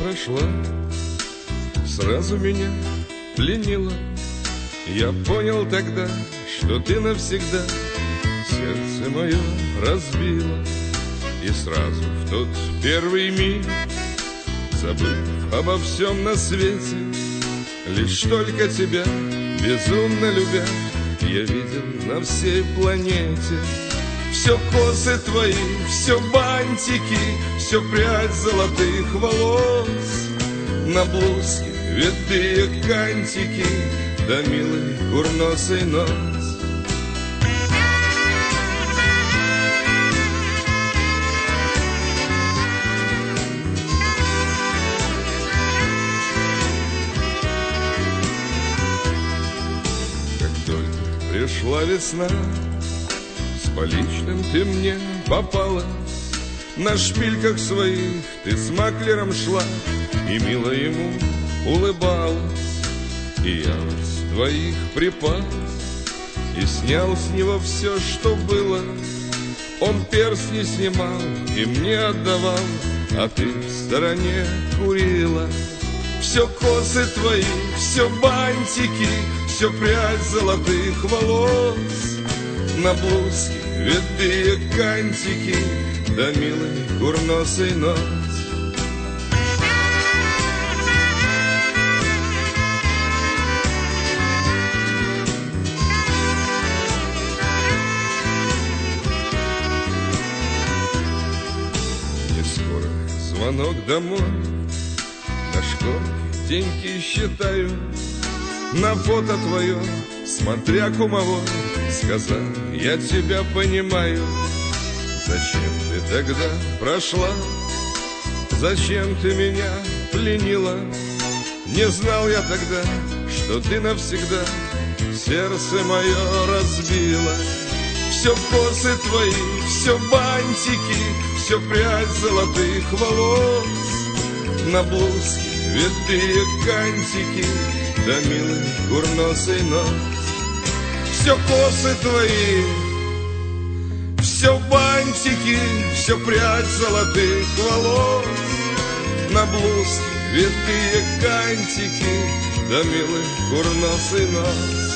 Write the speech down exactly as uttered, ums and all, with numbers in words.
нашла, сразу меня пленила. Я понял тогда, что ты навсегда сердце мое разбила. И сразу в тот первый миг, забыв обо всем на свете, лишь только тебя, безумно любя, я видел на всей планете. Все косы твои, все бантики, все прядь золотых волос, на блузке витые кантики, да милый курносый нос. Как только пришла весна, с поличным ты мне попала, на шпильках своих ты с маклером шла и мило ему улыбалась. И я с твоих припас и снял с него все, что было. Он перстни снимал и мне отдавал, а ты в стороне курила. Все косы твои, все бантики, все прядь золотых волос, на блузке витые кантики, да милый курносый нос. Не скоро звонок домой, на школе деньги считаю, на фото твое, смотря кумовой, сказал, я тебя понимаю. Зачем ты тогда прошла? Зачем ты меня пленила? Не знал я тогда, что ты навсегда сердце мое разбила. Все косы твои, все бантики, все прядь золотых волос, на блузке витые кантики, да милый курносый нос. Все косы твои, все бантики, все прядь золотых волос, на блузке витые кантики, да милый курносый нос.